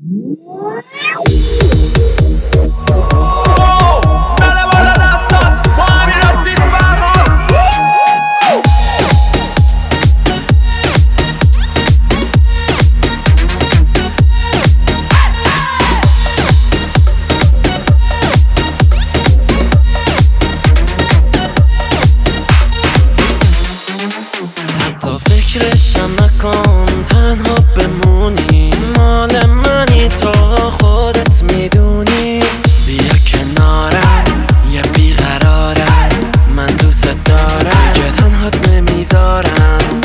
فکرشم نکن تنها بمونی، مال منی تو خودت میدونی. بیا کنارم یه بیقرارم، من دوست دارم که تنهات نمیذارم.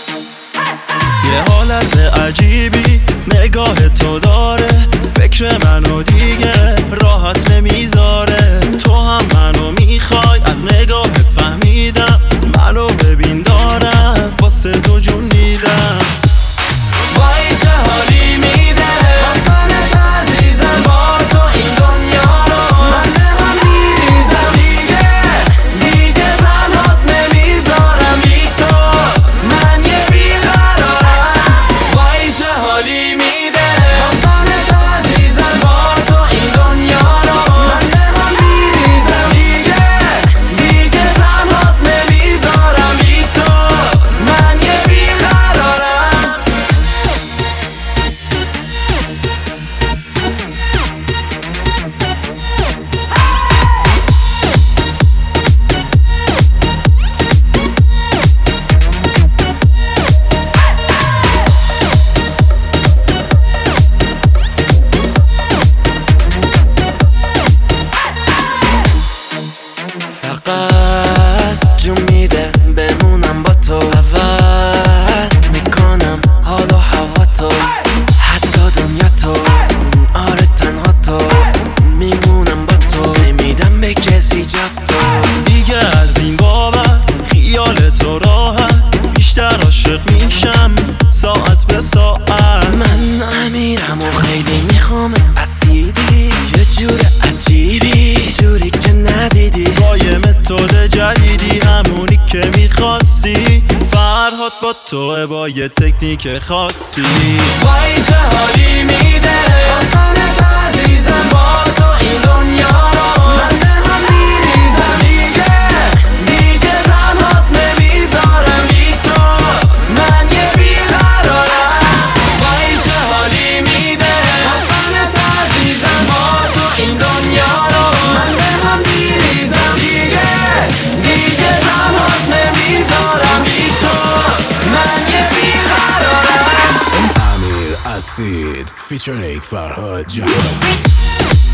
یه حالت عجیبی نگاه تو داره، فکر منو دیگه راحت نمیذاره. تو هم منو میخوای، از نگاهت فهمیدم منو ببین دارم واسه تو جون میدم. وای چه حالی میده واسنت عزیزم، با تو این دنیا رو من به هم میریزم. دیگه تنهات نمیذارم، بی تو من یه بیقرارم. وای چه حالی میده واسنت عزیزم، با تو این دنیا رو من به هم میریزم. دیگه تنهات نمیذارم، بی تو من یه بیقرارم. فقط جون میده بمونم با تو، عوض میکنم حال و هوا تو، حتی دنیا تو. آره تنها تو میمونم با تو، نمیدم به کسی جا تو. دیگه از این بابت خیال تو راحت، بیشتر عاشق میشم ساعت به ساعت. من امیرم و خیلی میخوام اسیدی، یه جور عجیبی، جوری که ندیدی. با یه متد جدیدی، همونی که میخواستی. فرهاد با توه با یه تکنیک خاصی. وای چه حالی میده واسنت عزیزم، با تو این دنیا رو من به هم میریزم. دیگه تنهات نمیذارم، بی تو من یه بیقرارم. وای چه حالی میده واسنت عزیزم، با تو این دنیا رو من به هم میریزم. دیگه تنهات نمیذارم، بی تو من یه بیقرارم. Amir Asid featuring Farhad Jahan.